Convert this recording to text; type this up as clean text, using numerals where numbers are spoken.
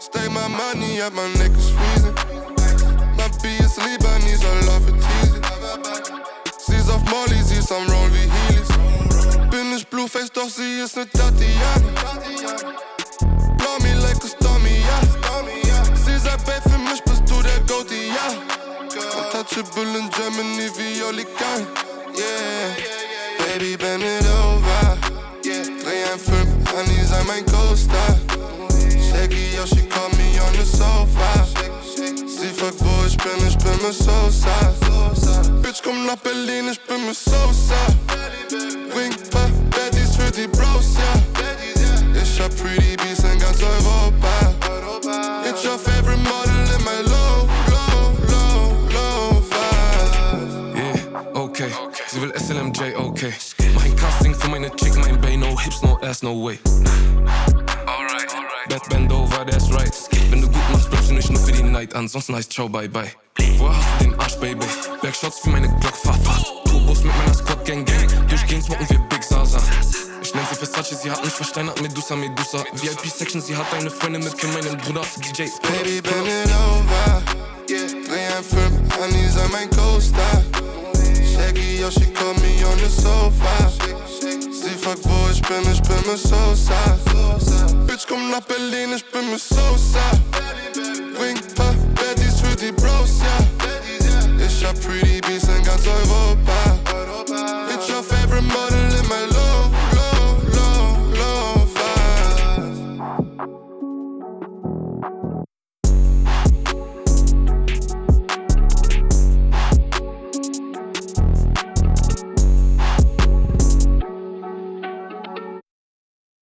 Stay my money up, my neck is freezing. My B ist lieber nie so laufe teasy. Sie ist auf Molly, sie ist am Roll wie Heelys. Bin ich Blueface, doch sie ist ne Tatiana. Blow me like a stormy, ja. Sie sagt, Babe, für mich bist du der Goatee, ja. Untouchable in Germany wie Oli Kahn, yeah. Baby, bend it over. Dreh ein Film, Honey, sei mein Co-Star. Shaggy, yo, she call me on the sofa. Sie fragt, wo ich bin mit Sosa. Bitch, komm nach Berlin, ich bin mit Sosa. Bring paar Baddies für die Bros, ja. Ich hab Pretty Bees in ganz Europa. It's your favorite model in my low five. Yeah, okay. Sie will SLMJ, okay. Mach ein Casting für meine Chick, mein Bay, no hips, no ass, no way. That bend over, that's right. Wenn du gut machst, bleibst du nicht nur für die Night. Ansonsten heißt ciao, bye bye. Woher hast du den Arsch, Baby? Backshots wie meine Glock, Fafa. Turbos mit meiner Squad, Gang. Durchgehend smoken wir Big Sasa. Ich nenn sie Versace, sie hat mich versteinert, Medusa. VIP-Section, sie hat eine Freundin mit für meinen Bruder, DJ. Baby, bend it over. Dreh ein Film, Honey, sei mein Co-Star. Shaggy, yo, she call me on the sofa. Sie fragt, wo ich bin mit Sosa. Bitch, komm nach Berlin, ich bin mit Sosa. Bring paar Baddies für die Bros, ja. Ich hab Pretty Bees in ganz Europa.